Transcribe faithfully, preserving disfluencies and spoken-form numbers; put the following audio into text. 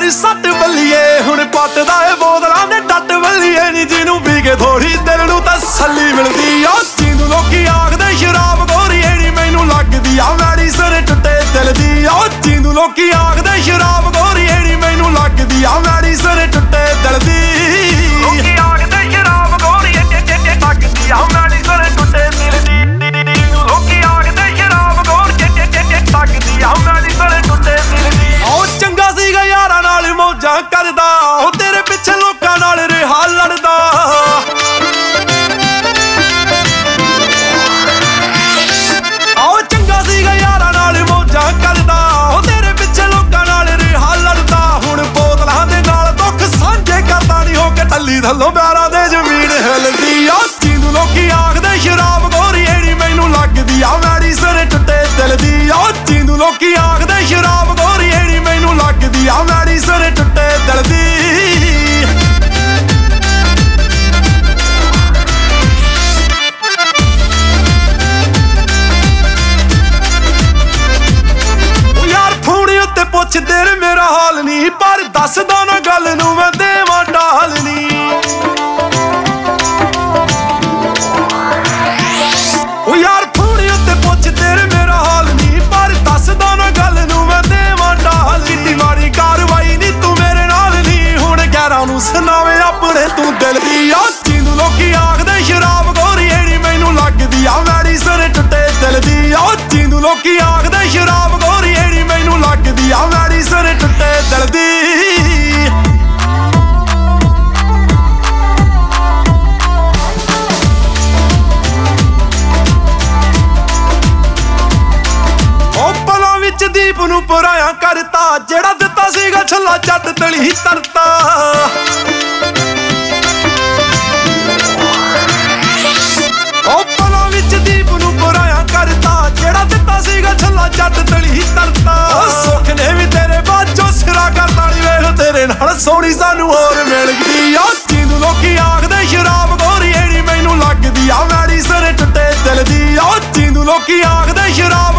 ਯਾਰ ਸੱਟ ਬੱਲੀਏ ਹੁਣ ਪੱਟਦਾ ਏ ਬੋਤਲਾਂ ਦੇ ਟੱਟ ਬੱਲੀਏ ਨੀ ਜਿਹਨੂੰ ਪੀ ਕੇ ਥੋੜੀ ਦਿਲ ਨੂੰ ਤਸੱਲੀ ਮਿਲਦੀ ਆ। ਜਿਹਨੂੰ ਲੋਕੀ ਆਖਦੇ ਸ਼ਰਾਬ ਗੋਰੀਏ ਨੀ ਮੈਨੂੰ ਲੱਗਦੀ ਆ ਮੈਡੀ ਸਿਰ ਟੁੱਟੇ ਦਿਲ ਦੀ ਆ। ਜਿਹਨੂੰ ਲੋਕੀ ਆਖਦੇ ਸ਼ਰਾਬ ਗੋਰੀਏ ਨੀ ਮੈਨੂੰ ਲੱਗਦੀ ਆ ਮੈਡੀ ਸਿਰ ਟੁੱਟੇ ਦਿਲ ਦੀ। ਲੋਕੀ ਆਖਦੇ ਸ਼ਰਾਬ ਗੋਰੀਏ ਲੱਗਦੀ ਆ ਮੈਡੀ ਸਿਰ ਟੁੱਟੇ ਦਿਲ ਦੀ। ਲੋਕੀ ਆਖਦੇ ਸ਼ਰਾਬ ਗੋਰੀਏ ਲੱਗਦੀ ਆ ਮੈਡੀ ਸਿਰ ਟੁੱਟੇ ਦਿਲ ਦੀ। ਉਹ ਚੰਗਾ ਸੀਗਾ ਯਾਰਾਂ ਨਾਲ ਮੌਜਾਂ ਕਰਦਾ, ਉਹ ਤੇਰੇ ਪਿੱਛੇ ਲੋਕਾਂ ਨਾਲ ਰਿਹਾ ਲੜਦਾ। ਉਹ ਚੰਗਾ ਸੀਗਾ ਯਾਰਾਂ ਨਾਲ ਮੌਜਾਂ ਕਰਦਾ, ਉਹ ਤੇਰੇ ਪਿੱਛੇ ਲੋਕਾਂ ਨਾਲ ਰਿਹਾ ਲੜਦਾ। ਹੁਣ ਬੋਤਲਾਂ ਦੇ ਨਾਲ ਦੁੱਖ ਸਾਂਝੇ ਕਰਦਾ ਨੀ ਹੋ ਕੇ ਟੱਲੀ ਥੱਲੋਂ ਪਿਆਰਾਂ ਦੇ ਜ਼ਮੀਨ ਹਿੱਲਦੀ ਆ। ਜਿਹਨੂੰ ਲੋਕੀ ਆਖਦੇ ਸ਼ਰਾਬ ਗੋਰੀਏ ਨੀ ਮੈਨੂੰ ਲੱਗਦੀ ਆ ਮੈਡੀ ਸਿਰ ਟੁੱਟੇ ਦਿਲ ਦੀ ਆ। ਜਿਹਨੂੰ ਲੋਕੀ ਆਖਦੇ ਸ਼ਰਾਬ ਗੋਰੀਏ ਨੀ ਮੈਨੂੰ ਲੱਗਦੀ ਆ ਮੈਡੀ ਸਿਰ ਟੁੱਟੇ ਦਿਲ ਦੀ। ਯਾਰ ਫੋਨ ਉੱਤੇ ਪੁੱਛਦੇ ਨੇ ਮੇਰਾ ਹਾਲ ਨੀ, ਪਰ ਦੱਸਦਾ ਨਾ ਗੱਲ ਨੂੰ ਮੈਂ ਦੇਵਾਂ ਢਾਲ ਨੀ। ਉਹ ਯਾਰ ਫੋਨ ਉੱਤੇ ਪੁੱਛਦੇ ਨੇ ਮੇਰਾ ਹਾਲ ਨੀ, ਪਰ ਦੱਸਦਾ ਨਾ ਗੱਲ ਨੂੰ ਮੈਂ ਦੇਵਾਂ ਢਾਲ ਨੀ। ਕੀਤੀ ਮਾੜੀ ਕਾਰਵਾਈ ਨੀ ਤੂੰ ਮੇਰੇ ਨਾਲ ਨੀ, ਹੁਣ ਗੈਰਾਂ ਨੂੰ ਸੁਣਾਵੇ ਆਪਣੇ ਤੂੰ ਦਿਲ ਦੀ ਆ। ਜਿਹਨੂੰ ਲੋਕੀ ਆਖਦੇ ਸ਼ਰਾਬ ਗੋਰੀਏ ਨੀ ਮੈਨੂੰ ਲੱਗਦੀ ਆ ਮੈਡੀ ਸਿਰ ਟੁੱਟੇ ਦਿਲ ਦੀ ਆ। ਜਿਹਨੂੰ ਲੋਕੀ ਆਖਦੇ ਸ਼ਰਾਬ ਗੋਰੀਏ ਨੀ ਮੈਨੂੰ ਲੱਗਦੀ ਆ ਮੈਡੀ ਸਿਰ ਟੁੱਟੇ ਦਿਲ ਦੀ। ਦੀਪ ਨੂੰ ਪਰਾਇਆ ਕਰਤਾ, ਜਿਹੜਾ ਦਿੱਤਾ ਸੀਗਾ ਛੱਲਾ ਜੱਟ ਤਲੀ ਤਰਤਾ। ਉਹ ਪਲਾਂ ਵਿੱਚ ਦੀਪ ਨੂੰ ਪਰਾਇਆ ਕਰਤਾ, ਜਿਹੜਾ ਦਿੱਤਾ ਸੀਗਾ ਛੱਲਾ ਜੱਟ ਤਲੀ ਤਰਤਾ। ਸੁੱਖ ਨੇ ਵੀ ਤੇਰੇ ਬਾਝੋਂ ਸਿਰਾ ਕਰਤਾ ਨੀ, ਵੇਖ ਤੇਰੇ ਨਾਲ ਸੋਹਣੀ ਸਾਨੂੰ ਹੋਰ ਮਿਲ ਗਈ ਆ। ਜਿਹਨੂੰ ਲੋਕੀ ਆਖਦੇ ਸ਼ਰਾਬ ਗੋਰੀਏ ਨੀ ਮੈਨੂੰ ਲੱਗਦੀ ਆ ਮੈਡੀ ਸਿਰ ਟੁੱਟੇ ਦਿਲ ਦੀ ਆ। ਜਿਹਨੂੰ ਲੋਕੀ ਆਖਦੇ ਸ਼ਰਾਬ